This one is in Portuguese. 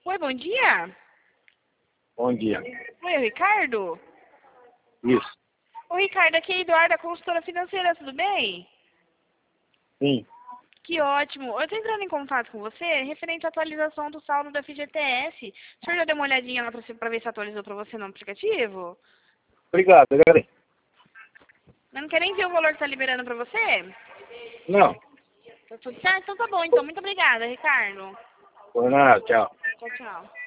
Oi, bom dia. Bom dia. Oi, Ricardo? Isso. Oi, Ricardo, aqui é a Eduarda, consultora financeira, tudo bem? Sim. Que ótimo. Eu estou entrando em contato com você referente à atualização do saldo da FGTS. O senhor já deu uma olhadinha lá para ver se atualizou para você no aplicativo? Obrigado, galera. Mas não quer nem ver o valor que está liberando para você? Não. Tá tudo certo? Então tá bom, então. Muito obrigada, Ricardo. Por nada, tchau. Tchau, tchau.